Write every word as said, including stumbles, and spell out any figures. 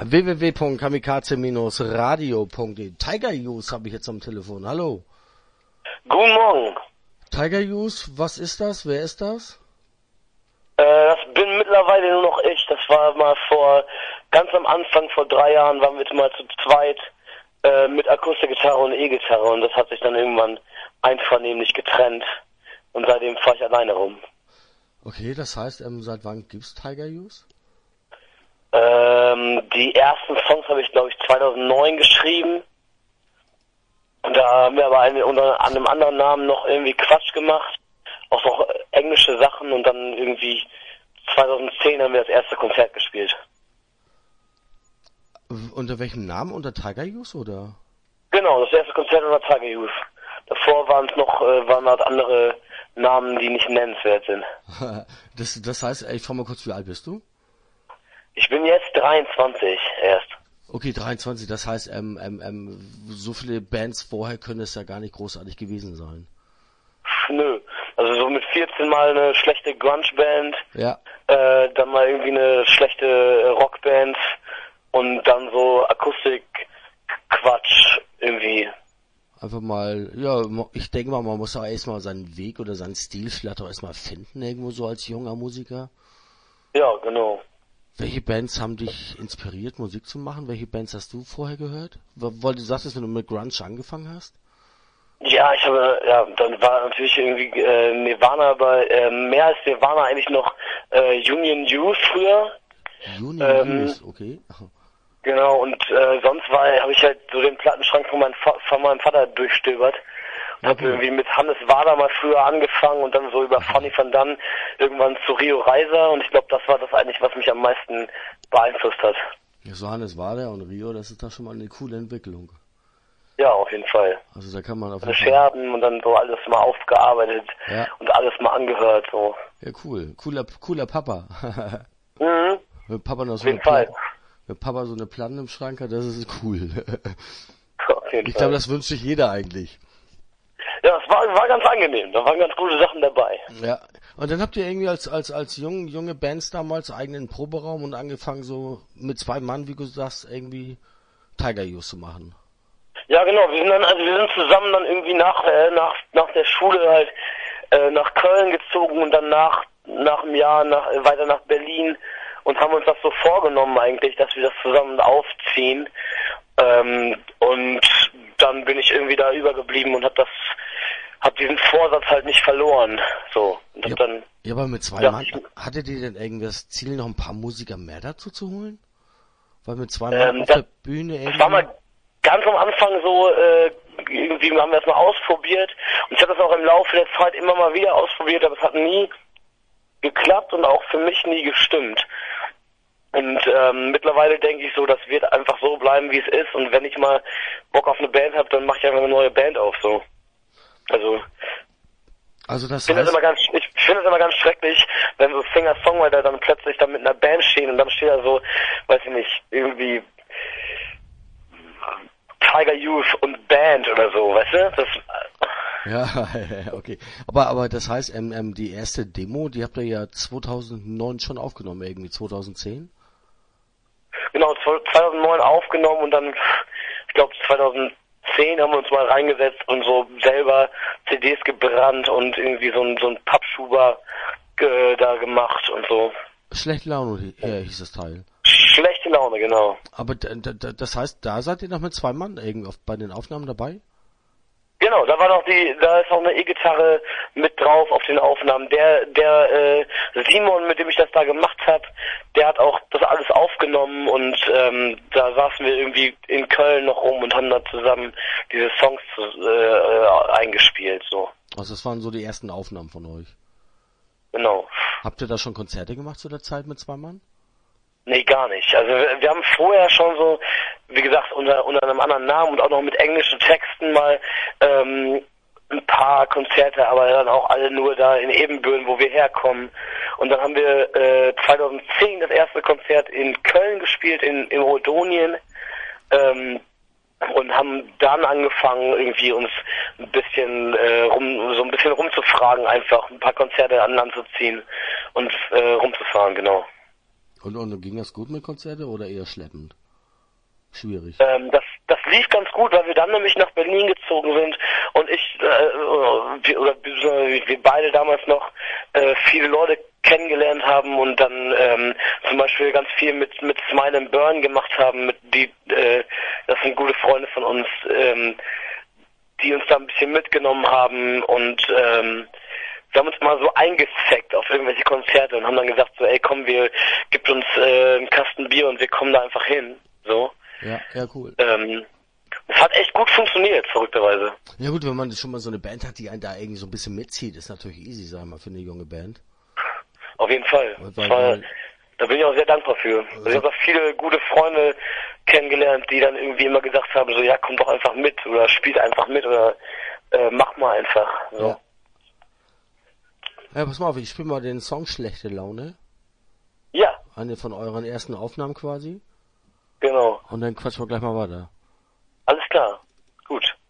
w w w punkt kamikaze radio punkt de. Tiger Youth habe ich jetzt am Telefon. Hallo. Guten Morgen. Tiger Youth, was ist das? Wer ist das? Äh, das bin mittlerweile nur noch ich. Das war mal vor, ganz am Anfang, vor drei Jahren, waren wir mal zu zweit äh, mit Akustikgitarre und E-Gitarre und das hat sich dann irgendwann einvernehmlich getrennt und seitdem fahre ich alleine rum. Okay, das heißt, ähm, seit wann gibt's Tiger Youth? Ähm, die ersten Songs habe ich, glaube ich, zweitausendneun geschrieben. Und da haben wir aber eine, unter einem anderen Namen noch irgendwie Quatsch gemacht. Auch noch englische Sachen und dann irgendwie zweitausendzehn haben wir das erste Konzert gespielt. Unter welchem Namen? Unter Tiger Youth oder? Genau, das erste Konzert unter Tiger Youth. Davor waren es noch, äh, waren halt andere Namen, die nicht nennenswert sind. das, das heißt, ich frage mal kurz, wie alt bist du? Ich bin jetzt dreiundzwanzig erst. Okay, dreiundzwanzig, das heißt, ähm, ähm, ähm, so viele Bands vorher können es ja gar nicht großartig gewesen sein. Nö, also so mit vierzehn mal eine schlechte Grunge-Band, ja. äh, dann mal irgendwie eine schlechte Rockband und dann so Akustik-Quatsch irgendwie. Einfach mal, ja, ich denke mal, man muss auch erstmal seinen Weg oder seinen Stil vielleicht auch erstmal finden, irgendwo so als junger Musiker. Ja, genau. Welche Bands haben dich inspiriert, Musik zu machen? Welche Bands hast du vorher gehört? Weil du sagtest, wenn du mit Grunge angefangen hast? Ja, ich habe, ja, dann war natürlich irgendwie äh, Nirvana, aber äh, mehr als Nirvana eigentlich noch äh, Union Youth früher. Union ähm, Youth, okay. Ach. Genau, und äh, sonst war habe ich halt so den Plattenschrank von, mein, von meinem Vater durchstöbert. Und habe irgendwie mit Hannes Wader mal früher angefangen und dann so über Fanny van Dan irgendwann zu Rio Reiser und ich glaube, das war das eigentlich, was mich am meisten beeinflusst hat. Ja, so Hannes Wader und Rio, das ist doch schon mal eine coole Entwicklung. Ja, auf jeden Fall. Also da kann man auf jeden Fall... Scherben und dann so alles mal aufgearbeitet ja. und alles mal angehört, so. Ja, cool. Cooler, cooler Papa. mhm. Wenn Papa noch so auf jeden eine Fall. Platte, wenn Papa so eine Platte im Schrank hat, das ist cool. Auf jeden ich glaube, das wünscht sich jeder eigentlich. Ja, es war, war ganz angenehm. Da waren ganz gute Sachen dabei. Ja. Und dann habt ihr irgendwie als als als jung, junge Bands damals eigenen Proberaum und angefangen so mit zwei Mann, wie du sagst, irgendwie Tiger Youth zu machen. Ja, genau. Wir sind dann also wir sind zusammen dann irgendwie nach äh, nach nach der Schule halt äh, nach Köln gezogen und dann nach nach einem Jahr nach äh, weiter nach Berlin und haben uns das so vorgenommen eigentlich, dass wir das zusammen aufziehen. Ähm, und dann bin ich irgendwie da übergeblieben und hab das, hab diesen Vorsatz halt nicht verloren, so. Und hab ja, dann, ja, aber mit zwei ja, Mann, hattet ihr denn irgendwie das Ziel, noch ein paar Musiker mehr dazu zu holen? Weil mit zwei Mann ähm, auf das, der Bühne irgendwie... Das war mal ganz am Anfang so, äh, irgendwie haben wir das mal ausprobiert und ich habe das auch im Laufe der Zeit immer mal wieder ausprobiert, aber es hat nie geklappt und auch für mich nie gestimmt. Und ähm, mittlerweile denke ich so, das wird einfach so bleiben, wie es ist. Und wenn ich mal Bock auf eine Band habe, dann mache ich einfach eine neue Band auf. So, also, also das ich finde das immer ganz, ich finde das immer ganz schrecklich, wenn so Singer-Songwriter dann plötzlich dann mit einer Band stehen und dann steht da so, weiß ich nicht, irgendwie Tiger Youth und Band oder so, weißt du? Das, ja, okay. Aber aber das heißt, ähm, ähm, die erste Demo, die habt ihr ja zweitausendneun schon aufgenommen, irgendwie zweitausendzehn? Genau, zweitausendneun aufgenommen und dann, ich glaube zweitausendzehn haben wir uns mal reingesetzt und so selber C Ds gebrannt und irgendwie so ein so ein Pappschuber äh, da gemacht und so. Schlechte Laune äh, hieß das Teil. Schlechte Laune, genau. Aber d- d- das heißt, da seid ihr noch mit zwei Mann irgendwie auf, bei den Aufnahmen dabei? Genau, da war noch die, da ist noch eine E-Gitarre mit drauf auf den Aufnahmen. Der, der äh, Simon, mit dem ich das da gemacht habe, der hat auch das alles aufgenommen und ähm, da saßen wir irgendwie in Köln noch rum und haben da zusammen diese Songs äh, eingespielt. So. Also das waren so die ersten Aufnahmen von euch. Genau. Habt ihr da schon Konzerte gemacht zu der Zeit mit zwei Mann? Nee, gar nicht. Also wir, wir haben vorher schon so, wie gesagt, unter, unter einem anderen Namen und auch noch mit englischen Texten mal ähm, ein paar Konzerte, aber dann auch alle nur da in Ebenbüren, wo wir herkommen. Und dann haben wir äh, zweitausendzehn das erste Konzert in Köln gespielt, in, in Rodonien. Ähm, und haben dann angefangen, irgendwie uns ein bisschen äh, rum, so ein bisschen rumzufragen, einfach ein paar Konzerte an Land zu ziehen und äh, rumzufahren, genau. Und, und ging das gut mit Konzerte oder eher schleppend? schwierig. Ähm, das, das lief ganz gut, weil wir dann nämlich nach Berlin gezogen sind und ich, äh, wir, oder wir beide damals noch äh, viele Leute kennengelernt haben und dann ähm, zum Beispiel ganz viel mit mit Smile and Burn gemacht haben, mit die, äh, das sind gute Freunde von uns, ähm, die uns da ein bisschen mitgenommen haben und ähm, wir haben uns mal so eingezeckt auf irgendwelche Konzerte und haben dann gesagt so, ey komm, wir gibt uns äh, einen Kasten Bier und wir kommen da einfach hin, so. Ja, ja, cool. Ähm, es hat echt gut funktioniert, verrückterweise. Ja gut, wenn man schon mal so eine Band hat, die einen da irgendwie so ein bisschen mitzieht, ist natürlich easy, sag ich mal, für eine junge Band. Auf jeden Fall. Weil, War, weil, da bin ich auch sehr dankbar für. Also ich habe auch viele gute Freunde kennengelernt, die dann irgendwie immer gesagt haben, so ja, komm doch einfach mit oder spielt einfach mit oder äh, mach mal einfach. So. ja. Ja, pass mal auf, ich spiele mal den Song Schlechte Laune. Ja, Eine von euren ersten Aufnahmen quasi. genau. Und dann quatschen wir gleich mal weiter. Alles klar. Gut.